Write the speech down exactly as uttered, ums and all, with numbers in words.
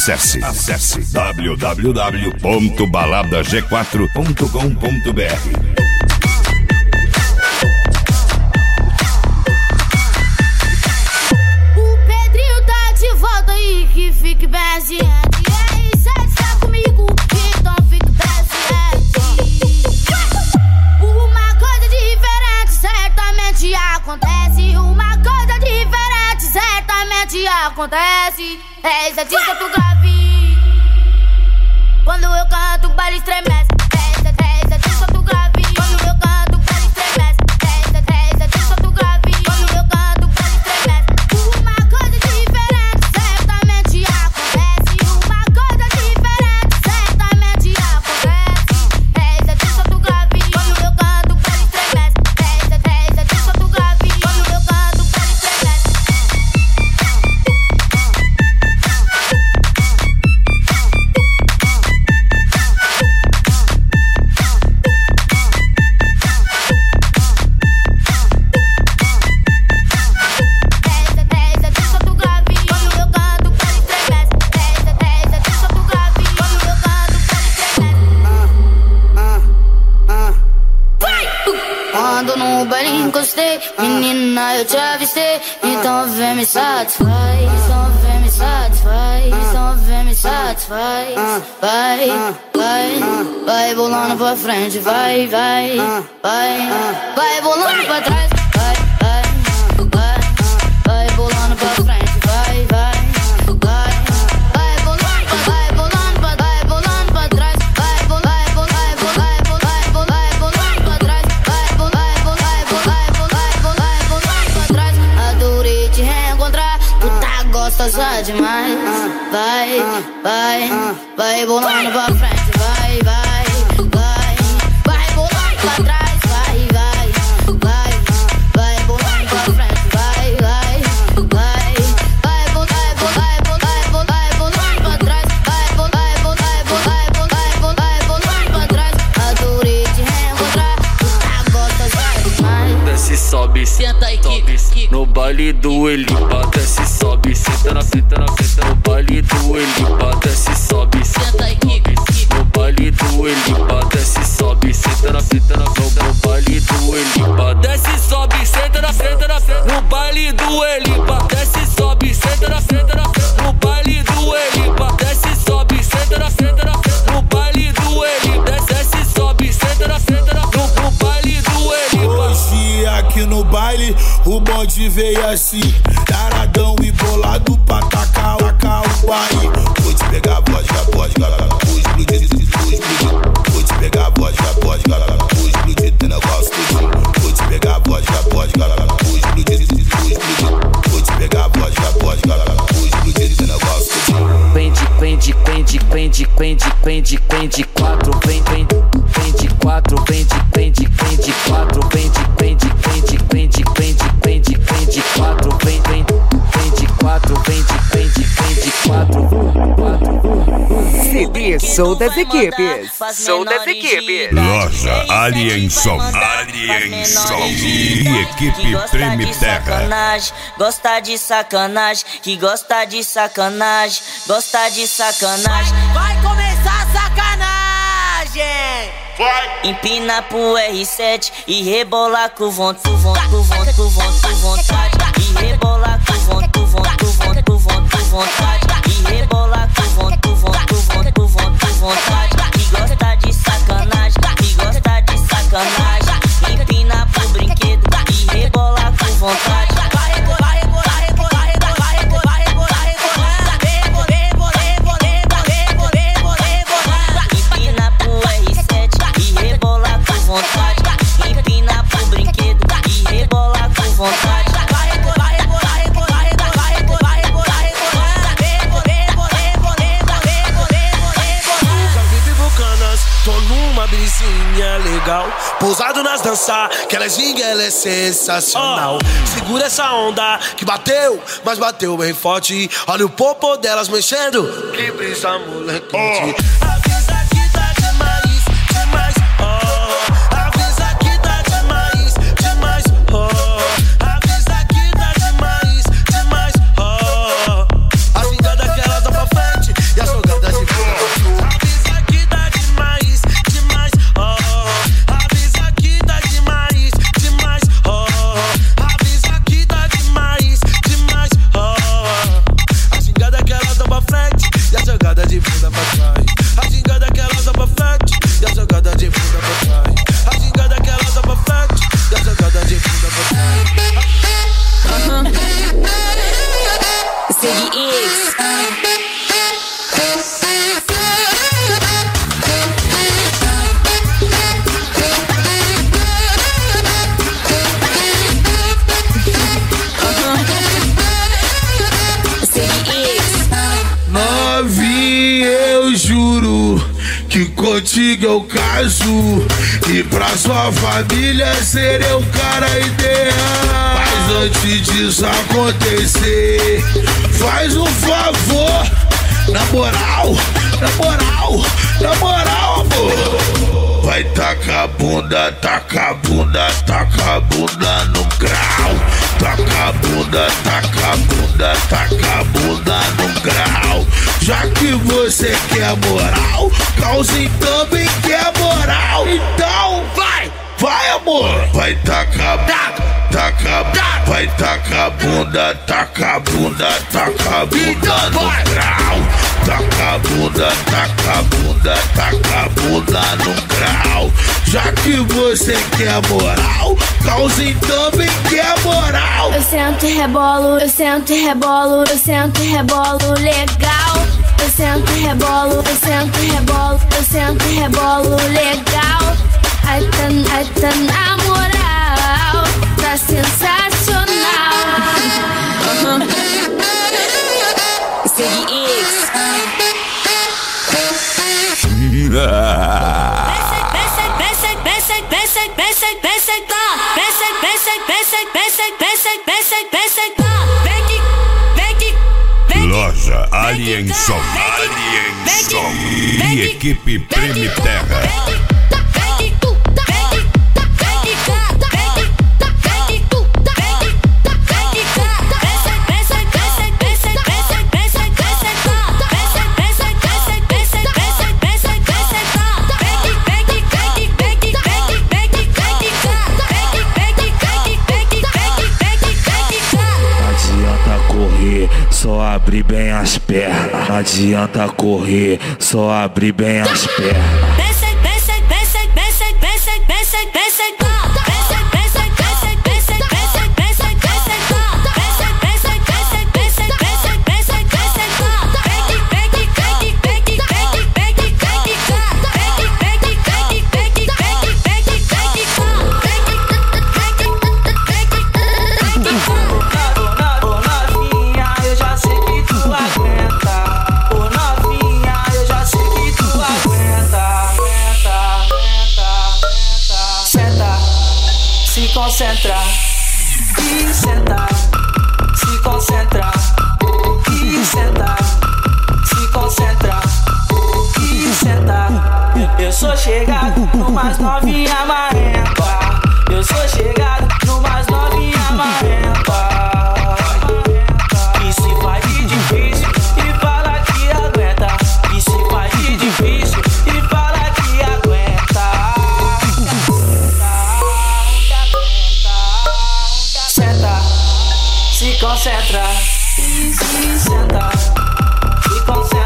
Acesse, acesse w w w ponto balada g quatro ponto com ponto b r. O Pedrinho tá de volta aí, que fique bem ciente. E aí, sete tá comigo, então fique bem ciente. Uma coisa diferente certamente acontece. Uma coisa diferente certamente acontece. É esse artista tu grave. Quando eu canto, o baile estremece. É esse artista tu grave. Quando eu canto, o baile estremece. É esse artista tu grave. Quando eu canto, o baile estremece. Uma coisa diferente certamente acontece. Uma coisa diferente certamente acontece. É esse artista tu grave. Quando eu canto, o baile estremece. É esse artista tu grave. Quando eu canto, o baile estremece. Quando no baile encostei, menina, eu te avistei. Então vem me satisfaz, então vem me satisfaz, então vem me satisfaz. Vai, vai, vai bolando pra frente, vai, vai, vai, vai bolando pra trás, vai, vai, vai, vai bolando pra frente, vai, vai, vai, vai bolando pra, vai bolando pra, vai bolando pra trás, vai, vai, vai, vai, vai, vai bolando pra trás, vai, vai, vai, vai, vai, vai bolando pra trás. Adorei te reencontrar, tu tá gostosa demais. Vai, vai, vai bolando pra frente, vai, vai, vai, vai bolando pra trás, vai, vai, vai, vai bolando pra frente, vai, vai, vai, vai bolando, vai, vai, vai bolando pra trás, vai, vai, vai, vai, vai, vai bolando pra trás. Adorei te reencontrar, tu tá gostosa demais. Desce, sobe, senta aí, sobe, no baile do Elipa. Desce, sobe, senta na, senta na, senta no baile do Elipa. Desce, sobe, senta aí, no baile do Elipa. Desce, sobe, senta na, senta na, senta no baile do Elipa. Desce, sobe, senta na, senta na, no baile do Elipa. Desce, sobe, senta na, senta na, no baile do Elipa. Desce, sobe, senta na, senta na, no baile do Elipa. Desce, sobe, senta na, senta na, no baile do Elipa. Hoje aqui no baile o bonde veio assim, taradão e bolado pra tacar o pai. Vou te pegar, pode, já pode, galera. Vou explodir, vou explodir. Vou te pegar, pode, já pode, galera. Vou explodir, tem negócio tudinho. Vou te pegar, pode, já pode, galera. Vou explodir, vou explodir. Vou te pegar, pode, já pode, galera. Vou explodir, tem negócio tudinho. Vem de, vem de, vem de, vem de, vem de, vem de, vem de quatro, vem, vem, vem de quatro, vem de, vem de, vem de quatro, vem de, vem de, vem de, vem de, vem de, vem de, vem de quatro, vem, vem, vem de quatro, vem de, vem de, vem de quatro, quatro. C D Sou das Equipes, Sou das Equipes. Loja Alienson, Alienson e equipe Treme Terra. Gosta de sacanagem, que gosta de sacanagem, gosta de sacanagem. Vai começar a sacanagem! Vai. Empina pro R sete e rebolar com vontade, com vontade, com vontade, com vontade. E rebolar com vontade, com vontade, com vontade, com vontade. E rebolar com vontade, com vontade, com vontade, com vontade, com vontade. Que gosta de sacanagem, que gosta de sacanagem. Empina pro brinquedo e rebolar com vontade. Vai rebolar, rebolar, rebolar, rebolar, rebolar, rebolar, rebolar. Rebolar, rebolar, rebolar, rebolar, rebolar. Empina pro R sete e rebolar com vontade. Empina pro brinquedo e rebolar com vontade. Vai rebolar, rebolar, rebolar, rebolar, rebolar, rebolar, rebolar. Rebolar, rebolar, rebolar, rebolar, rebolar. Já vive Bucanas, tô numa brisinha legal. Pousado nas danças, que ela é ginga, ela é sensacional. Segura essa onda que bateu, mas bateu bem forte. Olha o popô delas mexendo, que brisa moleque. Avisa que tá demais, demais, oh. Avisa que tá demais, demais, oh. Avisa que tá demais, demais, oh. A ginga daquela dá pra frente e Novinha, eu juro que contigo eu caso e pra sua família serei o cara ideal. Mas antes disso acontecer, faz um favor, na moral, na moral, na moral, amor. Vai tacar a bunda, taca a bunda, taca a bunda no grau. Taca a bunda, taca a bunda, taca a bunda no grau. Já que você quer moral, Cauzinho também quer moral. Então vai, vai amor. Vai tacar, taca, vai tacar a bunda, taca a bunda, taca a bunda no grau. Taca a bunda, taca a bunda, taca a bunda no grau. Já que você quer moral, Cauzinho também quer moral. Eu sento e rebolo, eu sento e rebolo, eu sento e rebolo legal. Eu sento e rebolo, eu sento e rebolo, eu sento e rebolo legal. Ai tá, ai tá na moral, tá sensacional. Loja Alien Som, Alien Som e equipe Prêmio Terra. Só abre bem as pernas. Não adianta correr, só abre bem as pernas. Concentra e senta, se concentra e senta, se concentra e senta. Eu sou chegado no mais novinha marrenta. Eu sou chegado no mais novinha marrenta. E se faz de difícil e fala que aguenta. E se faz de difícil e fala que aguenta. Se concentra, se, se senta, se concentra.